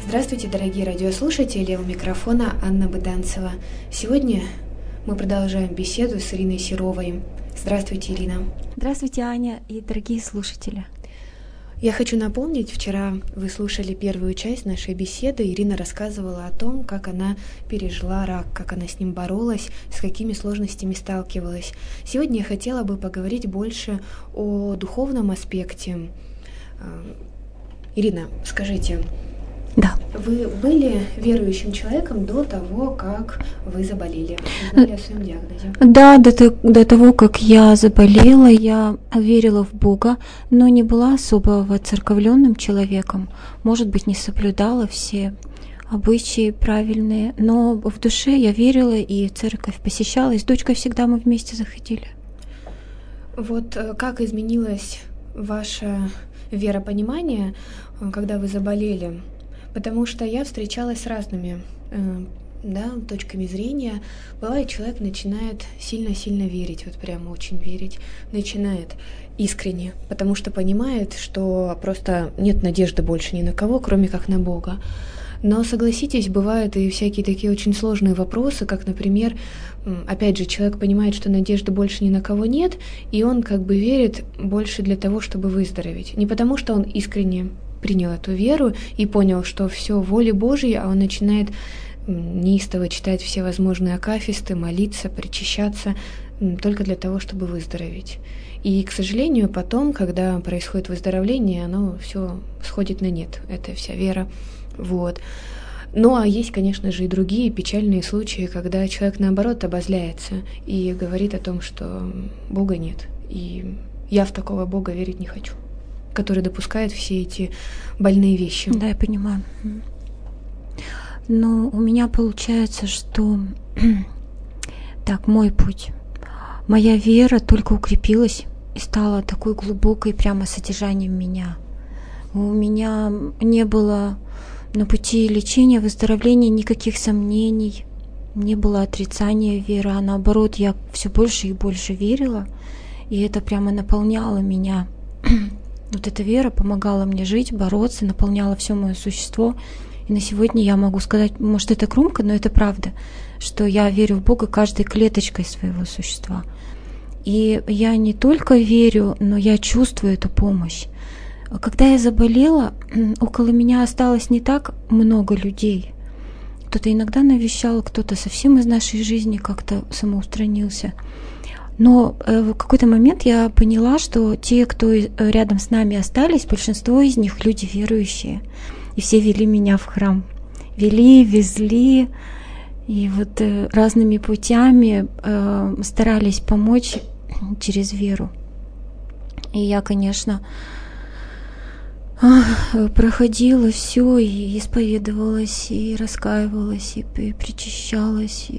Здравствуйте, дорогие радиослушатели, у микрофона Анна Быданцева. Сегодня мы продолжаем беседу с Ириной Серовой. Здравствуйте, Ирина. Здравствуйте, Аня и дорогие слушатели. Я хочу напомнить, вчера вы слушали первую часть нашей беседы. Ирина рассказывала о том, как она пережила рак, как она с ним боролась, с какими сложностями сталкивалась. Сегодня я хотела бы поговорить больше о духовном аспекте. Ирина, скажите, да. Вы были верующим человеком до того, как вы заболели? Узнали о своем диагнозе? Да, до того, как я заболела, я верила в Бога, но не была особо воцерковленным человеком. Может быть, не соблюдала все обычаи правильные, но в душе я верила и в церковь посещала, и с дочкой всегда мы вместе заходили. Вот как изменилось ваше веропонимание, когда вы заболели? Потому что я встречалась с разными точками зрения. Бывает, человек начинает сильно-сильно верить, вот прямо очень верить, начинает искренне, потому что понимает, что просто нет надежды больше ни на кого, кроме как на Бога. Но, согласитесь, бывают и всякие такие очень сложные вопросы, как, например, опять же, человек понимает, что надежды больше ни на кого нет, и он как бы верит больше для того, чтобы выздороветь. Не потому, что он искренне принял эту веру и понял, что все воля Божья, а он начинает неистово читать все возможные акафисты, молиться, причащаться только для того, чтобы выздороветь. И, к сожалению, потом, когда происходит выздоровление, оно все сходит на нет, эта вся вера. Вот. Ну, а есть, конечно же, и другие печальные случаи, когда человек, наоборот, обозляется и говорит о том, что Бога нет, и я в такого Бога верить не хочу, который допускает все эти больные вещи. Да, я понимаю. Но у меня получается, что так, мой путь. Моя вера только укрепилась и стала такой глубокой прямо содержанием меня. У меня не было на пути лечения, выздоровления никаких сомнений, не было отрицания веры, а наоборот, я все больше и больше верила, и это прямо наполняло меня. Вот эта вера помогала мне жить, бороться, наполняла все мое существо. И на сегодня я могу сказать, может, это громко, но это правда, что я верю в Бога каждой клеточкой своего существа. И я не только верю, но я чувствую эту помощь. Когда я заболела, около меня осталось не так много людей. Кто-то иногда навещал, кто-то совсем из нашей жизни как-то самоустранился. Но в какой-то момент я поняла, что те, кто рядом с нами остались, большинство из них люди верующие. И все вели меня в храм. Вели, везли, и вот разными путями старались помочь через веру. И я, конечно, проходила все, и исповедовалась, и раскаивалась, и причащалась,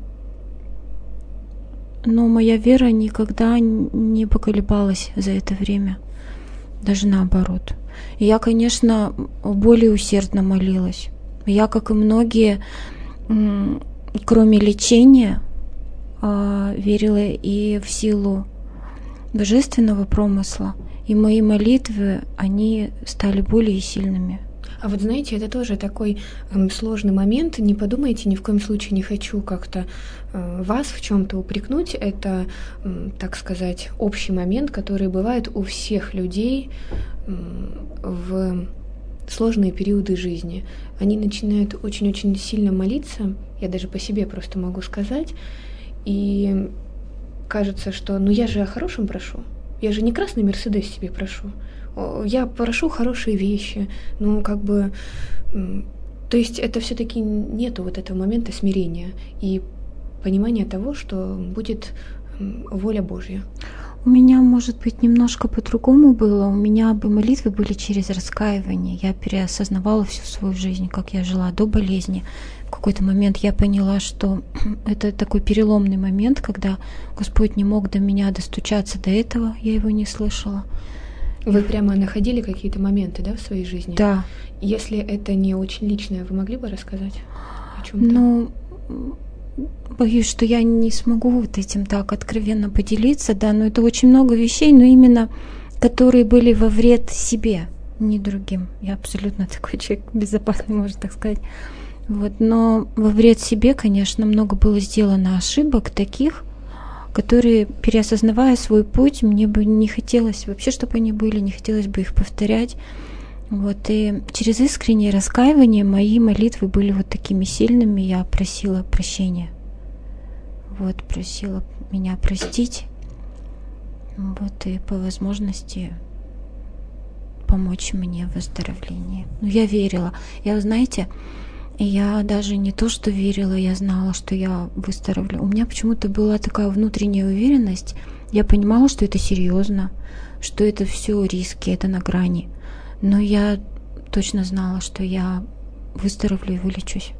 но моя вера никогда не поколебалась за это время, даже наоборот. И я, конечно, более усердно молилась. Я, как и многие, кроме лечения, верила и в силу божественного промысла. И мои молитвы, они стали более сильными. А вот знаете, это тоже такой сложный момент. Не подумайте, ни в коем случае не хочу как-то вас в чем-то упрекнуть. Это, так сказать, общий момент, который бывает у всех людей в сложные периоды жизни. Они начинают очень-очень сильно молиться. Я даже по себе просто могу сказать. И кажется, что я же о хорошем прошу. Я же не красный Мерседес себе прошу. Я прошу хорошие вещи, то есть это все-таки нету вот этого момента смирения и понимания того, что будет воля Божья. У меня, может быть, немножко по-другому было. У меня молитвы были через раскаивание. Я переосознавала всю свою жизнь, как я жила до болезни. В какой-то момент я поняла, что это такой переломный момент, когда Господь не мог до меня достучаться до этого, я его не слышала. Вы прямо находили какие-то моменты, да, в своей жизни? Да. Если это не очень личное, вы могли бы рассказать о чем-то? Боюсь, что я не смогу вот этим так откровенно поделиться, да, но это очень много вещей, но именно которые были во вред себе, ни другим. Я абсолютно такой человек безопасный, можно так сказать. Вот. Но во вред себе, конечно, много было сделано ошибок таких, которые, переосознавая свой путь, мне бы не хотелось вообще, чтобы они были, не хотелось бы их повторять. Вот. И через искреннее раскаивание мои молитвы были вот такими сильными. Я просила прощения. Вот, просила меня простить. Вот, и по возможности помочь мне в выздоровлении. Но я верила. Я, знаете, я даже не то, что верила, я знала, что я выздоровлю. У меня почему-то была такая внутренняя уверенность. Я понимала, что это серьезно, что это все риски, это на грани. Но я точно знала, что я выздоровлю и вылечусь.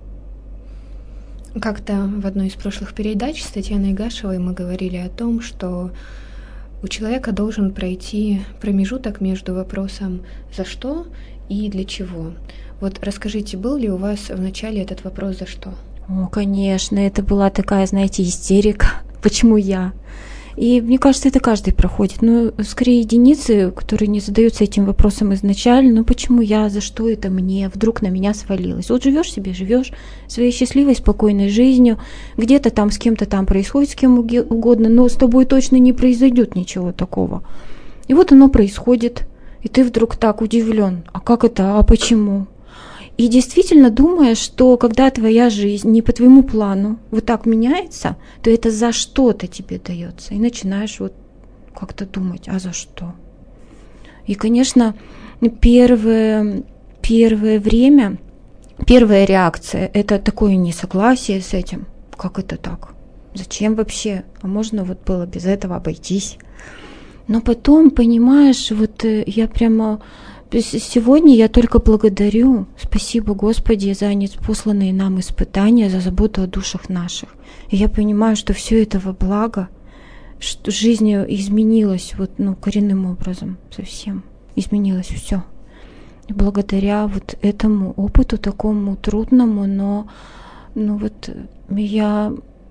Как-то в одной из прошлых передач с Татьяной Гашевой мы говорили о том, что у человека должен пройти промежуток между вопросом «за что?» и «для чего?». Вот расскажите, был ли у вас в начале этот вопрос «за что?». О, конечно, это была такая, знаете, истерика. Почему я? И мне кажется, это каждый проходит. Но скорее единицы, которые не задаются этим вопросом изначально. Ну почему я, за что это мне, вдруг на меня свалилось? Вот живешь себе, живешь своей счастливой, спокойной жизнью. Где-то там с кем-то там происходит, с кем угодно, но с тобой точно не произойдет ничего такого. И вот оно происходит, и ты вдруг так удивлен. А как это? А почему? И действительно думаешь, что когда твоя жизнь не по твоему плану вот так меняется, то это за что-то тебе дается. И начинаешь вот как-то думать, а за что? И, конечно, первое время, первая реакция – это такое несогласие с этим. Как это так? Зачем вообще? А можно вот было без этого обойтись? Но потом, понимаешь, вот я прямо... Сегодня я только благодарю, спасибо Господи за неспосланные нам испытания, за заботу о душах наших. И я понимаю, что все это во благо, что жизнь изменилась вот, коренным образом совсем. Изменилось все. И благодаря вот этому опыту, такому трудному, но вот я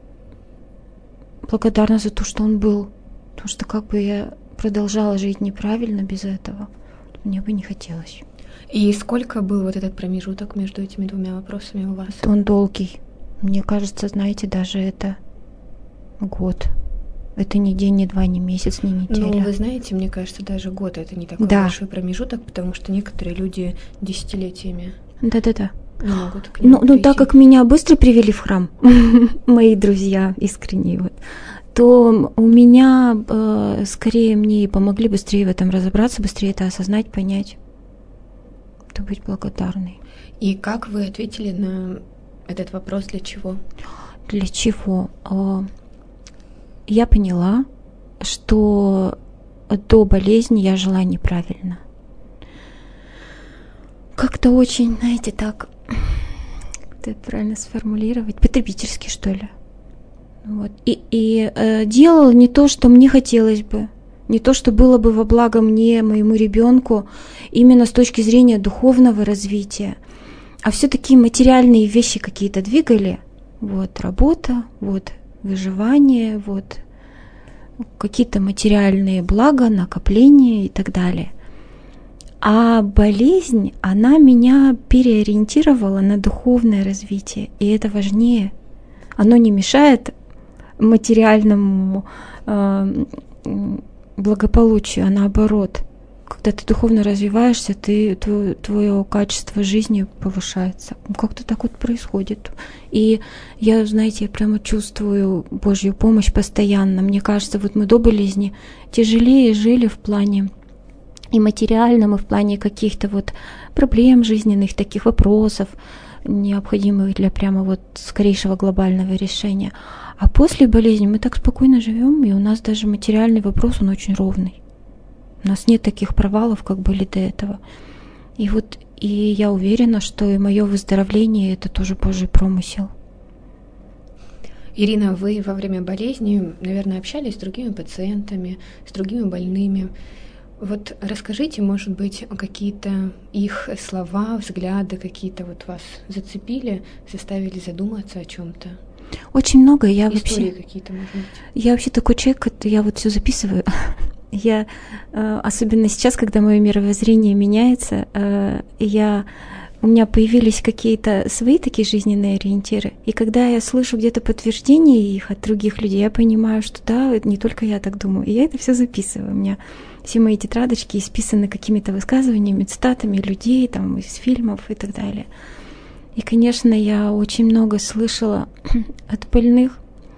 благодарна за то, что он был. Потому что как бы я продолжала жить неправильно без этого, мне бы не хотелось. И сколько был вот этот промежуток между этими двумя вопросами у вас? Он долгий. Мне кажется, знаете, даже это год. Это не день, не два, не месяц, не неделя. Ну, вы знаете, мне кажется, даже год это не такой большой промежуток, потому что некоторые люди десятилетиями Да-да-да. не могут к нему прийти. Так как меня быстро привели в храм, мои друзья искренние, то у меня скорее мне помогли быстрее в этом разобраться, быстрее это осознать, понять, то быть благодарной. И как вы ответили на этот вопрос «для чего?» Для чего? Я поняла, что до болезни я жила неправильно. Как-то очень, знаете, так, как это правильно сформулировать, потребительски, что ли. Вот. И делала не то, что мне хотелось бы, не то, что было бы во благо мне, моему ребенку, именно с точки зрения духовного развития, а все такие материальные вещи какие-то двигали. Вот работа, вот выживание, вот какие-то материальные блага, накопления и так далее. А болезнь, она меня переориентировала на духовное развитие, и это важнее. Оно не мешает материальному благополучию, а наоборот. Когда ты духовно развиваешься, твое качество жизни повышается. Как-то так вот происходит. И я, знаете, я прямо чувствую Божью помощь постоянно. Мне кажется, вот мы до болезни тяжелее жили в плане и материальном, и в плане каких-то вот проблем жизненных, таких вопросов, необходимых для прямо вот скорейшего глобального решения. А после болезни мы так спокойно живем, и у нас даже материальный вопрос, он очень ровный. У нас нет таких провалов, как были до этого. И я уверена, что и мое выздоровление – это тоже Божий промысел. Ирина, вы во время болезни, наверное, общались с другими пациентами, с другими больными. Вот расскажите, может быть, какие-то их слова, взгляды какие-то вот вас зацепили, заставили задуматься о чем-то? Очень много. Истории какие-то, может быть? Я вообще такой человек, я вот все записываю. Я, особенно сейчас, когда мое мировоззрение меняется, у меня появились какие-то свои такие жизненные ориентиры. И когда я слышу где-то подтверждение их от других людей, я понимаю, что да, не только я так думаю. И я это все записываю. У меня все мои тетрадочки исписаны какими-то высказываниями, цитатами людей там, из фильмов и так далее. И, конечно, я очень много слышала от больных.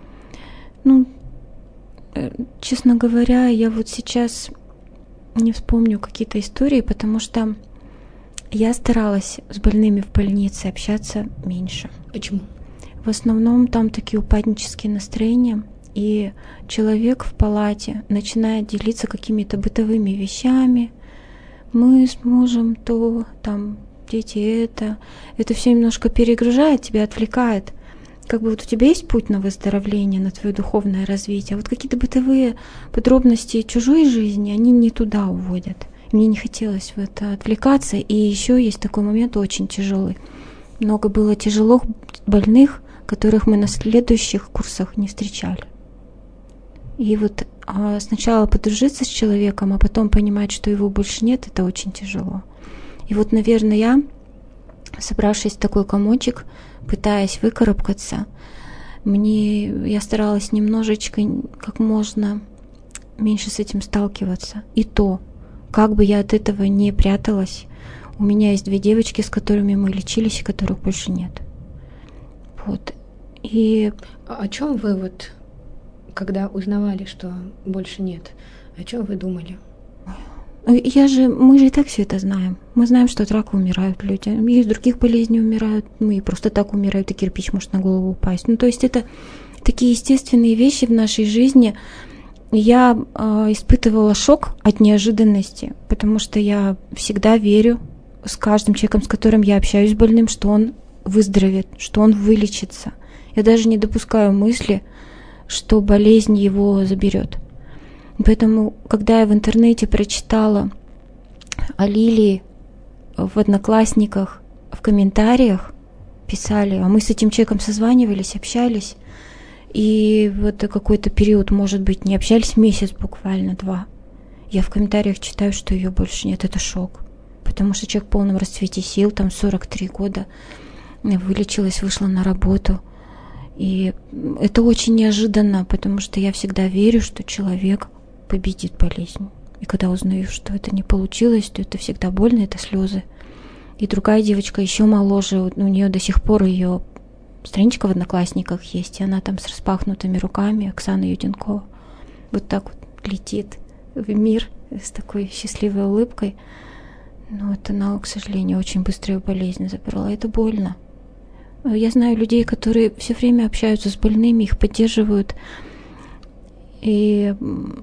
Честно говоря, я вот сейчас не вспомню какие-то истории, потому что я старалась с больными в больнице общаться меньше. Почему? В основном там такие упаднические настроения, и человек в палате начинает делиться какими-то бытовыми вещами. Мы с мужем то, там, дети это все немножко перегружает тебя, отвлекает. Как бы вот у тебя есть путь на выздоровление, на твое духовное развитие, а вот какие-то бытовые подробности чужой жизни, они не туда уводят. Мне не хотелось в это отвлекаться, и еще есть такой момент очень тяжелый. Много было тяжело больных, которых мы на следующих курсах не встречали. И вот сначала подружиться с человеком, а потом понимать, что его больше нет, это очень тяжело. И вот, наверное, я, собравшись в такой комочек, пытаясь выкарабкаться, я старалась немножечко, как можно меньше с этим сталкиваться. И то, как бы я от этого не пряталась, у меня есть 2 девочки, с которыми мы лечились, и которых больше нет. Вот. И о чем вы вот, когда узнавали, что больше нет, о чем вы думали? Мы же и так все это знаем. Мы знаем, что от рака умирают люди, и из других болезней умирают, и просто так умирают, и кирпич может на голову упасть. То есть это такие естественные вещи в нашей жизни. Я испытывала шок от неожиданности, потому что я всегда верю с каждым человеком, с которым я общаюсь больным, что он выздоровеет, что он вылечится. Я даже не допускаю мысли, что болезнь его заберет. Поэтому, когда я в интернете прочитала о Лилии в Одноклассниках, в комментариях писали, а мы с этим человеком созванивались, общались, и вот какой-то период, может быть, не общались, месяц буквально, 2. Я в комментариях читаю, что ее больше нет. Это шок. Потому что человек в полном расцвете сил, там 43 года, вылечилась, вышла на работу. И это очень неожиданно, потому что я всегда верю, что человек победит болезнь. И когда узнаю, что это не получилось, то это всегда больно, это слезы. И другая девочка еще моложе, у нее до сих пор ее страничка в Одноклассниках есть, и она там с распахнутыми руками, Оксана Юденкова, вот так вот летит в мир с такой счастливой улыбкой. Но вот она, к сожалению, очень быструю болезнь забрала. Это больно. Я знаю людей, которые все время общаются с больными, их поддерживают, и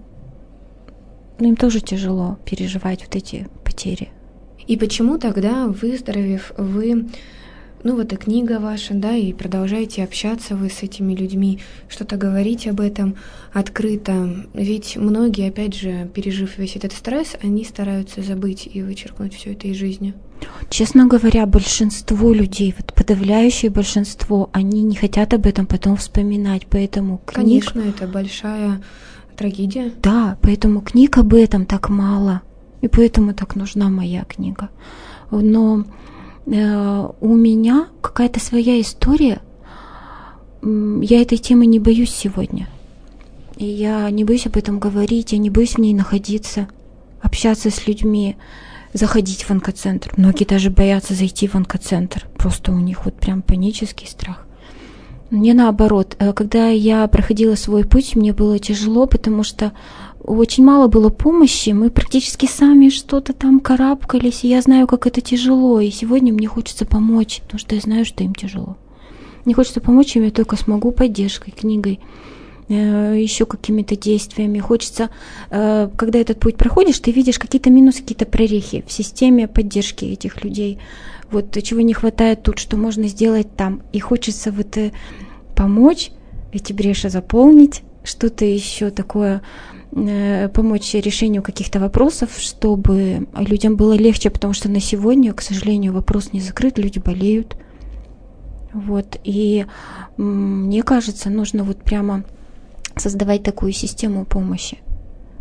им тоже тяжело переживать вот эти потери. И почему тогда, выздоровев, вы, вот и книга ваша, да, и продолжаете общаться вы с этими людьми, что-то говорить об этом открыто? Ведь многие, опять же, пережив весь этот стресс, они стараются забыть и вычеркнуть все это из жизни. Честно говоря, большинство людей, вот подавляющее большинство, они не хотят об этом потом вспоминать, поэтому Конечно, это большая трагедия. Да, поэтому книг об этом так мало, и поэтому так нужна моя книга. Но у меня какая-то своя история. Я этой темы не боюсь сегодня. И я не боюсь об этом говорить, я не боюсь в ней находиться, общаться с людьми, заходить в онкоцентр. Многие даже боятся зайти в онкоцентр. Просто у них вот прям панический страх. Мне наоборот. Когда я проходила свой путь, мне было тяжело, потому что очень мало было помощи. Мы практически сами что-то там карабкались, и я знаю, как это тяжело. И сегодня мне хочется помочь, потому что я знаю, что им тяжело. Мне хочется помочь им, я только смогу поддержкой, книгой, еще какими-то действиями. Хочется, когда этот путь проходишь, ты видишь какие-то минусы, какие-то прорехи в системе поддержки этих людей. Вот чего не хватает тут, что можно сделать там. И хочется вот помочь, эти бреши заполнить, что-то еще такое, помочь решению каких-то вопросов, чтобы людям было легче, потому что на сегодня, к сожалению, вопрос не закрыт, люди болеют. Вот. И мне кажется, нужно вот прямо создавать такую систему помощи,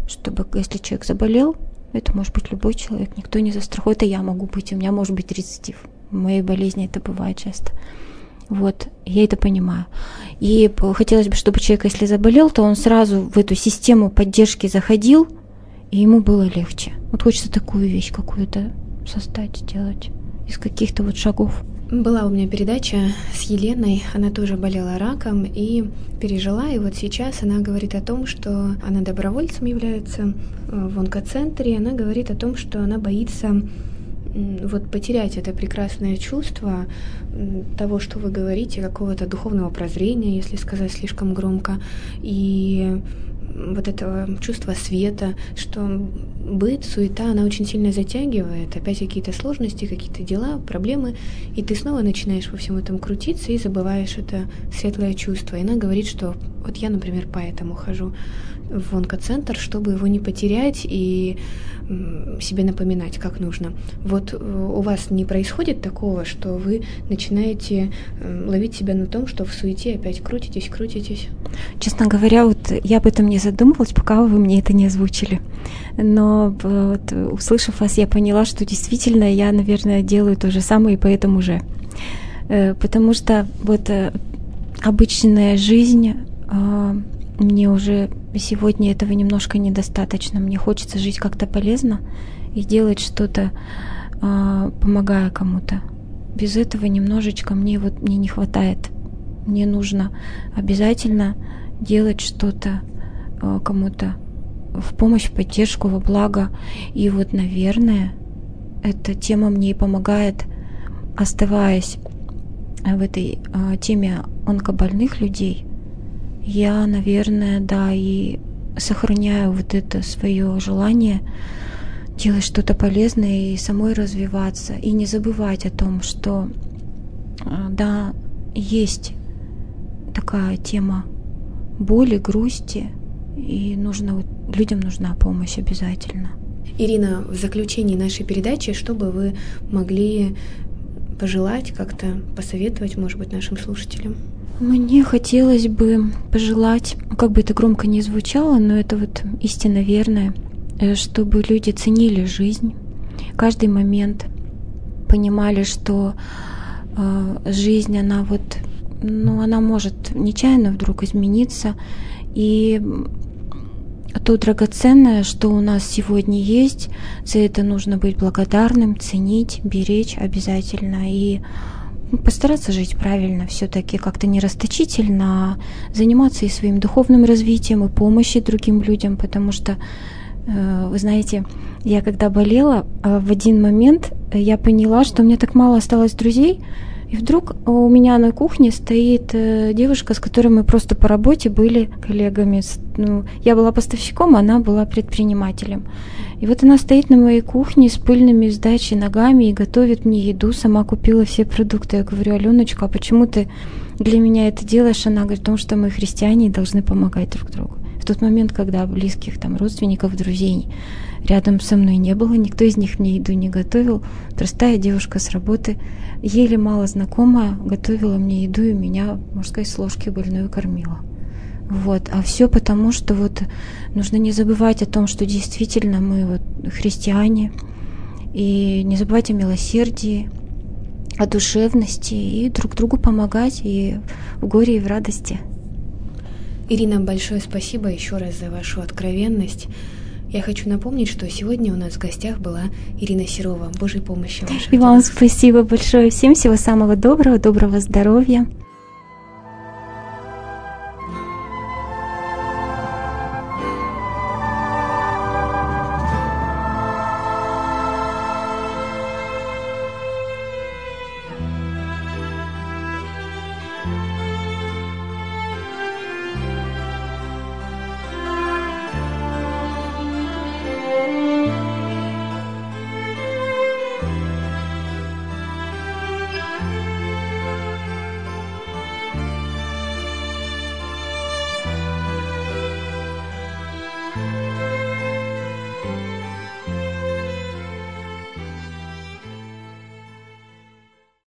чтобы, если человек заболел, это может быть любой человек, никто не застрахует, это я могу быть, у меня может быть рецидив. В моей болезни это бывает часто. Вот, я это понимаю. И хотелось бы, чтобы человек, если заболел, то он сразу в эту систему поддержки заходил, и ему было легче. Вот хочется такую вещь какую-то создать, сделать из каких-то вот шагов. Была у меня передача с Еленой, она тоже болела раком и пережила, и вот сейчас она говорит о том, что она добровольцем является в онкоцентре, и она говорит о том, что она боится вот потерять это прекрасное чувство того, что вы говорите, какого-то духовного прозрения, если сказать слишком громко, и вот этого чувства света, что быт, суета, она очень сильно затягивает, опять какие-то сложности, какие-то дела, проблемы, и ты снова начинаешь во всем этом крутиться и забываешь это светлое чувство. И она говорит, что вот я, например, поэтому хожу в онкоцентр, чтобы его не потерять и себе напоминать, как нужно. Вот у вас не происходит такого, что вы начинаете ловить себя на том, что в суете опять крутитесь? Честно говоря, вот я об этом не задумывалась, пока вы мне это не озвучили. Но вот, услышав вас, я поняла, что действительно я, наверное, делаю то же самое, и поэтому же. Потому что вот обычная жизнь, мне уже сегодня этого немножко недостаточно. Мне хочется жить как-то полезно и делать что-то, помогая кому-то. Без этого немножечко мне не хватает. Мне нужно обязательно делать что-то кому-то в помощь, в поддержку, во благо. И вот, наверное, эта тема мне и помогает, оставаясь в этой теме онкобольных людей. Я, наверное, да, и сохраняю вот это свое желание делать что-то полезное и самой развиваться, и не забывать о том, что да, есть такая тема боли, грусти, и людям нужна помощь обязательно. Ирина, в заключении нашей передачи, что бы вы могли пожелать, как-то посоветовать, может быть, нашим слушателям? Мне хотелось бы пожелать, как бы это громко не звучало, но это вот истинно верное, чтобы люди ценили жизнь, каждый момент, понимали, что жизнь, она она может нечаянно вдруг измениться, и то драгоценное, что у нас сегодня есть, за это нужно быть благодарным, ценить, беречь обязательно и постараться жить правильно, все-таки как-то не расточительно, а заниматься и своим духовным развитием, и помощью другим людям, потому что, вы знаете, я когда болела, в один момент я поняла, что у меня так мало осталось друзей, и вдруг у меня на кухне стоит девушка, с которой мы просто по работе были коллегами. Я была поставщиком, она была предпринимателем. И вот она стоит на моей кухне с пыльными сдачей ногами и готовит мне еду, сама купила все продукты. Я говорю: Аленочка, а почему ты для меня это делаешь? Она говорит: потому что мы христиане и должны помогать друг другу. В тот момент, когда близких родственников, друзей рядом со мной не было, никто из них мне еду не готовил, простая девушка с работы, еле мало знакомая, готовила мне еду и меня, можно сказать, с ложки больную кормила. Вот. А все потому, что нужно не забывать о том, что действительно мы христиане, и не забывать о милосердии, о душевности, и друг другу помогать и в горе, и в радости. Ирина, большое спасибо еще раз за вашу откровенность. Я хочу напомнить, что сегодня у нас в гостях была Ирина Серова. Божьей помощи вам. И вам спасибо большое. Всем всего самого доброго, доброго здоровья.